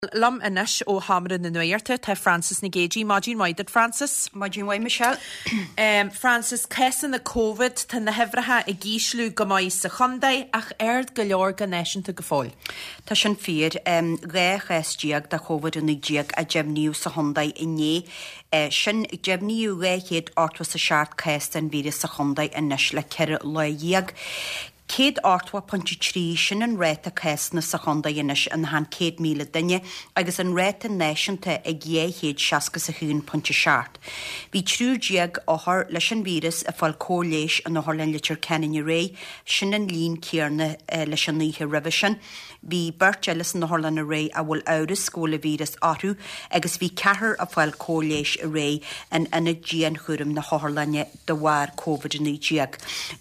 Lum inis ó hamar na nuirte te Francis na Gagey, Majin Waided Francis. Majin Waid Michelle. Francis, cesan na COVID tan na hefratha I gíslú gomáis sa chundai ach erd go leor go neisianta go fáil. Tá sin fír ré chestíag da COVID yn díag a jemniú sa chundai iné. Sin jemniú ré héad ortwa sa siart cestan víris sa chundai inis le ceir loiag. Céad ortwa ponti trí sin an réta cesna sa chunda inis an han 100,000 dunne agus an réta neisianta ag héad seasca sa hún ponti seart. Bhí trúdiag áthar leis an vírus a fáil cóléis an áthar len litir cenin I ré sin an lín céarna leis an níthe revision. Bhí bert elas an áthar len a ré a bhfuil áras scóla vírus áthú agus bhí cethir a fáil cóléis a ré an ina dían churim na áthar lenne de bhhar COVID-19.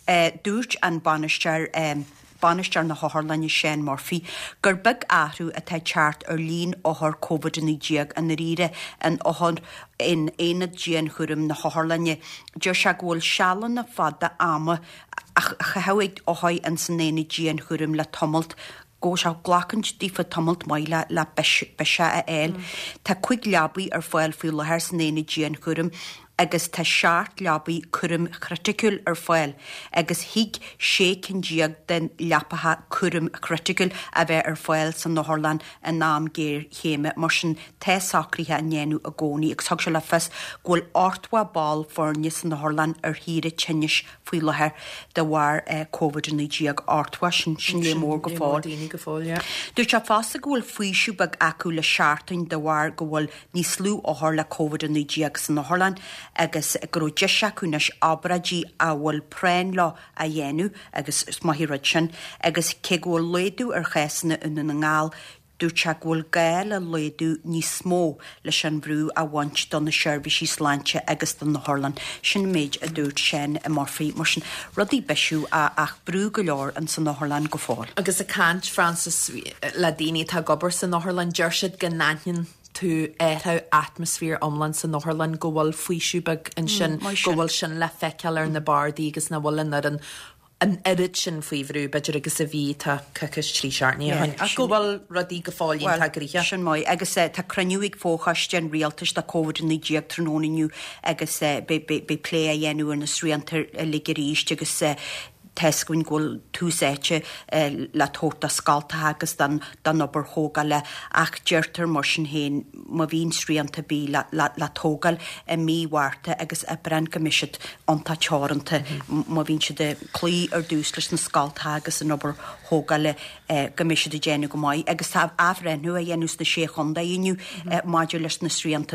Dúirt an banisteir Banisteir na háthlanne Shane Murphy gur big áhrú a tá teart ar lín áthar COVID-19 an ríre an áthar in éad dían churim na háthlanne. Deir se ghfuil sealan na fada ama ach chahaigh áhaid an san éad dían churim le tomult go se glacant dífa tomult maile le beise a éil. Tá chuig leabaí ar fáil fiú le haar san éad dían churim agus tá seart leabaí curim criticul ar fáil, agus hiig sécin díag den leapatha curim criticul a bheith ar fáil san Northern a nám géir chéime mar sin té sacrithe a nnéanú a gcónaí ag sag se le fes ghfuil ortwa ball fórne san Northern ar híre tinnis faoi lethair de bhhar COVID-19 ortwa sin le mór go fáil. Dúirt se fásta ghfuil faoisiú bag acu le seartain de bhhar go bhfuil níos slú áthar le COVID-19 san Northern agus gro deise cúnas abradí a bhfuil préin lá a dhéanú agus maithí sin agus cé ghfuil léadú ar chesanna ina na ngáil dúirt se ghfuil gael a léadú níos smó leis an bhrú a bhaint don na seirbhísí sláinte agus don na Harlan sin méid a dúirt sin a Murphy mar sin rudí beisiú ach brú go leor an san Harlan go fáil. Agus a cant Francis le daoine tá gobar san Harlan deirsid go náithnin tú étha atmosfér omlan san Northern go bhfuil faoisiúbag an sin go bhfuil sin le feiceal ar na bardaí agus na bhfuilin ar an irid sin faoihrú beidir agus a bhí tá cacas trí seartní a go bhfuil rudí go fáilín tá gríthe. Sin mai agus tá cruniúigh fóchast an rialtas de COVID-19 trónaniu agus be plé a dhéanú ar na sríantar ligeríist agus tescuin ghfuil túsáite le tóta scalta agus dan obair hógal le ach deirtar mar sin héin má bhín sríanta bí le tógal a míhharta agus a brenn gomisisiid antá teáranta má bhín si de clí ar dús leis na scalta agus an obair hógal le gomisisiid a déanú go maiid agus tá áhrenú a dhéanús na sé chunda inniu maidir leis na sríanta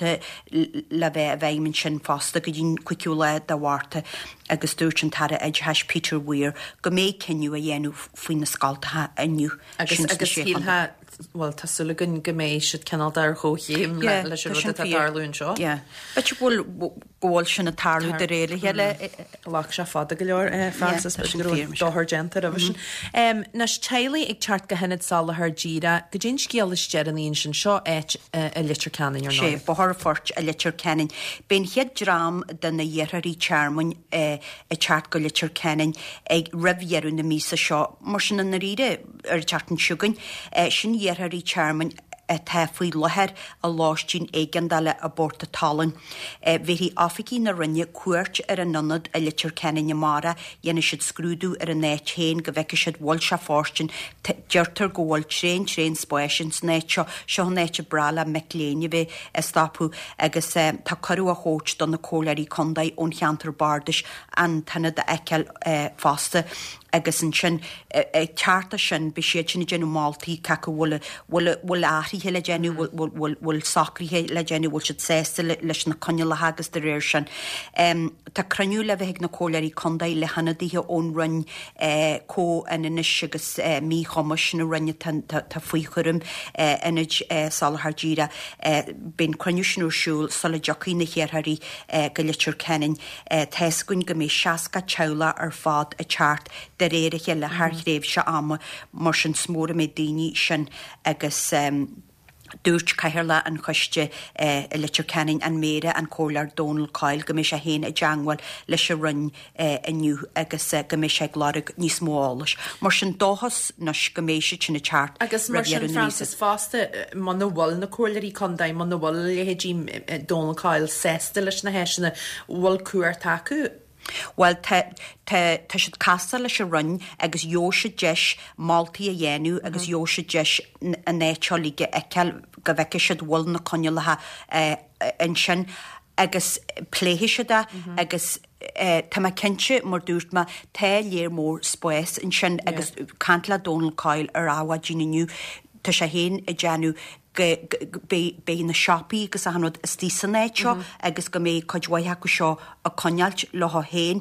le bheith a bheimmin sin fásta go dtín cuiciúla de bhharta agus dúirt an tara heis Peter Weir go méid ceniu a dhéanú faoin na scaltatha aniu. Agus híltha well tasúlagan go méid siad cenal dar chóchéim leis an rud a darlún seo. Bet bhfuil ggóil sin na tarlú de réile heile lech se fada go leor Francis dothir gentar a bhsin. Nas tealaí ag teart go henad sala thar díra go dtín scéalas dearan sin seo éit a litir canin ar sé bthir fort a litir canin. Ben head drám den na dhéirí tearmain a teart go litir canin ag rabhhéarú na mísa seo mar sin na ríide ar teartan siúgain sin dhéirí tearmain tá faoi lethir a láistín éigeandáile a borta talan. Bhí áficí na rinne cuairt ar an nonad a litir cenin mara dhéana siad scrúdú ar an néit chéin go bheice siad bhil se fástin deirtar go bhfuil tréin spáisins néit seo néite brala mecléine bheith stapú agus tá choú a hót don na cólarí condaid ón cheantar bardis an tanna de eiceal fásta agus an sin tearta sin be sé sin genú máltaí cacha bhfuil áthrithe le genú bhfuil sacrithe le genú bhfuil siad sésta leis na conne le hagus de réir sin. Tá cruniú le bheith na cólarí condaid le hanadíthe ón rinn có an inis agus mí chomas na rinne tá faoi churim inid salthar díra ben cruniú sin úrsúil sala jocaí na chéarthaí go litir cenin teiscuin go mé seaca teala ar fád a teart de réiriche le thar réibh se ama mar sin smóra mé daoine sin agus dúirt caiirla an chuiste litir canning an mére an cólar Donald Kyle go mé sé héin a deanghil leis se run aniu agus go mé sé glárig níos móálas. Mar sin dóhas nas go méise sin na teart. Agus mar sin Francis fásta man na bhil na cóirí condaim man na bhil lehédí Donald Kyle sésta leis na héisina bhil cuair taú. Well tá siad casa leis se run agus jóise deis Maltaí a dhéanú agus jóise deis a néteálige eiceal go bheice siad bhil na conealathe in sin agus pléhi siada agus tá cinse mar dúirt ma tá léir mór spóis in sin agus cantla Donald Kyle ar áha dínaniu tá sé héin a deanú bé na sipaí agus a hanod stísannéiteo agus go mé coidhaithe go seo a conealt leth héin.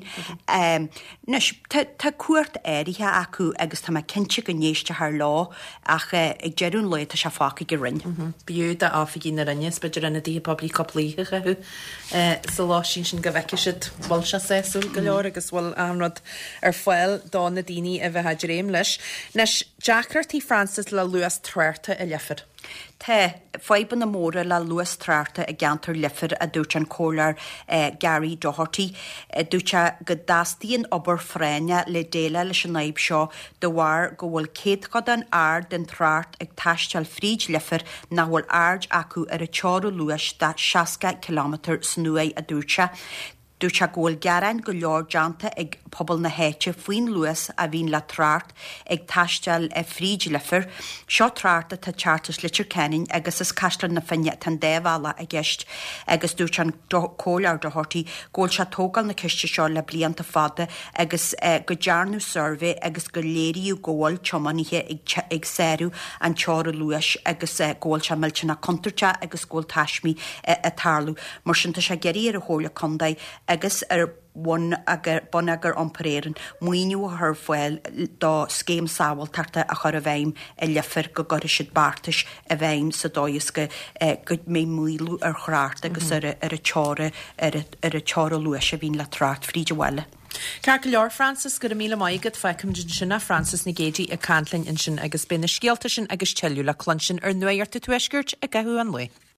Tá cuairt éirithe acu agus tá cinse go néiste th lá ach ag dearún le a se fáca go rinn. Bíú a áfií na rinne beidir rinne dí poblí coplíthe chu sa lá sin go bheice siid bhil se séú go leor agus bhfuil anrad ar foiil dá na daoine a bheit réim leis. Nes Jackirtí Francis le luas tréirta a lefir. Tá feiban na móra le luas tráta a gantar lifir a dúirt an cólar Gary Doherty. Dúte go dastíon obair fréine le déile leis an naib seo do bhhar go bhfuil céad an ard den tráart ag taisteal fríd lifir na bhfuil ard acu ar a teorú luas de 60 km san nua a dúirte. Dúirte ggóil gearan go leor deanta ag pobl na héite faoin luas a bhín le tráart ag taisteal fríd lifir. Seo tráta tá chartas litir cenin agus is caislan na finne tan déhhala a gceist agus dúirt an cólar Doherty ggóil se tógal na ciste seo le blianta fada agus go dearnú survey agus go léiríú ggóil chomaníthe ag séú an teora luas agus ggóil se millte na contúirte agus ggóil taismí a tarlú. Mar sin tá sé geirí ar a hóla condaid agus bon agur omparéiren muoinú a thir foiil dá scéim sábhal tarta a chur a bhéim a lefir go goir siad bartas a bhéim sa dóis go mé muilú ar chráart agus ar a teora luas a bhín le trát fríide bhile. Car go leor Francis go míle maigad feicim sinna Francis na gédí a canlainn in sin agus bena scialta sin agus teú le clonsin ar nuirta tuisgurt a gathú an lui.